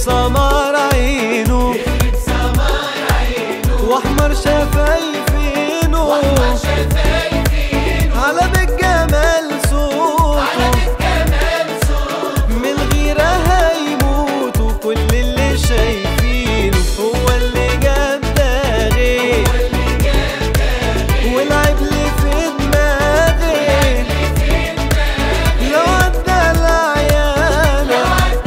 سمر عينه واحمر شفايفينه على بالجمال صوته من الغيرة هيموتوا كل اللي شايفينه. هو اللي جاب ده غير والعيب اللي في دماغي لو عدى العيانة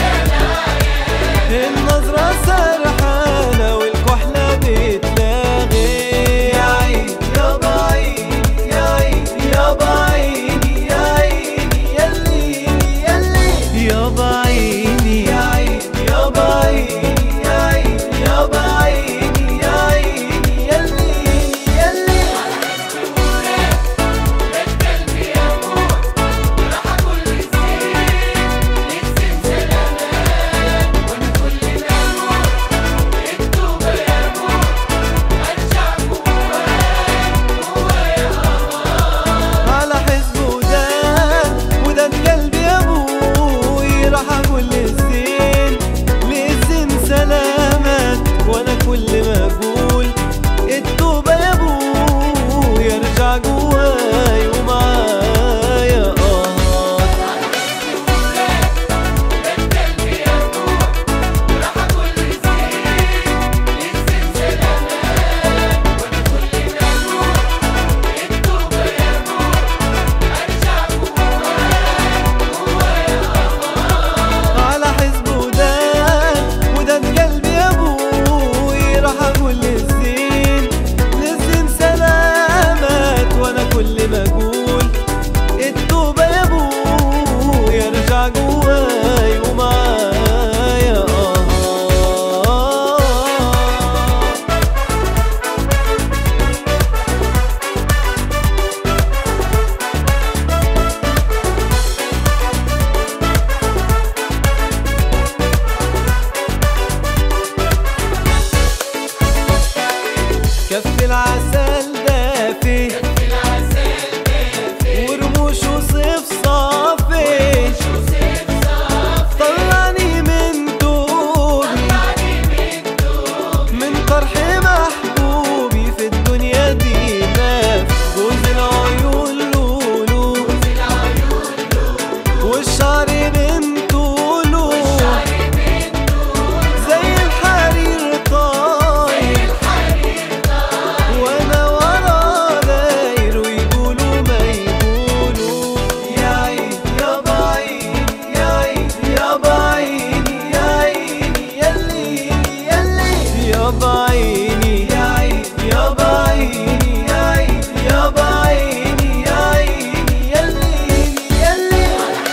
النظرة سرحانة والكحلة بتلاغي. يا عيني يابا عيني يا عيني يابا عيني يا عيني ياللي ياللي يابا عيني يا عيني يابا عيني يا عيني يابا عيني يا عيني ياللي ياللي. على حزبه ده وده قلبي يا ابوي راح اقول للزين للزين سلامات وانا كل ما اقول التوبه يا ابوي يرجع جواي ومعايا على حزبه ده وده قلبي يا ابوي راح اقول للزين للزين سلامات وانا كل ما اقول التوبه يا ابوي يرجع جواي ومعايا كف العسل دافي ورموشه صيف صافي طلعني من دوبي من طرح محبوبي في الدنيا دي ما في جوز العيون لولو والشعر من طوله زي الحرير طاير وانا ورا داير ويقولوا ما يقولوا. يا عيني يابا عيني يا عيني يابا عيني يا عيني ياللي ياللي يابا عيني يا عيني يابا عيني يا عيني يابا عيني يا عيني ياللي ياللي.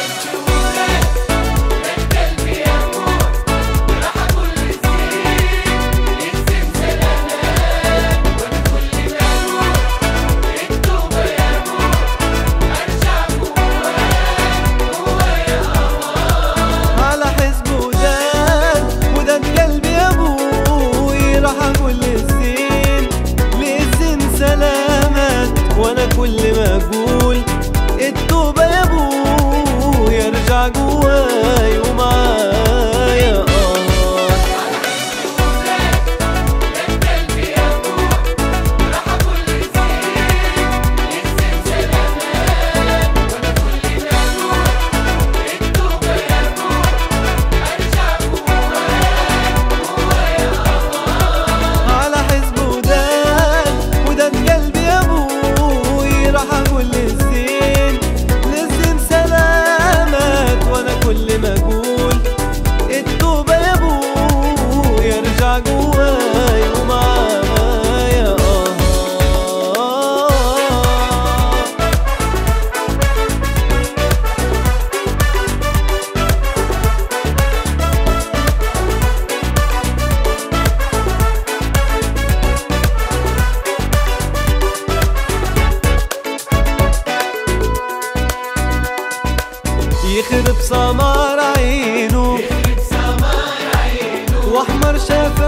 على حزبه ده وده قلبي يا ابوي راح اقول للزين للزين سلامات وانا كل ما اقول التوبه يا ابوي يرجع جواي ومعايا على حزبه ده وده قلبي يا ابوي راح اقول للزين للزين سلامات وانا كل ما اقول التوبه يا ابوي يرجع جواي ومعايا يخرب سمر عينه واحمر شفايفه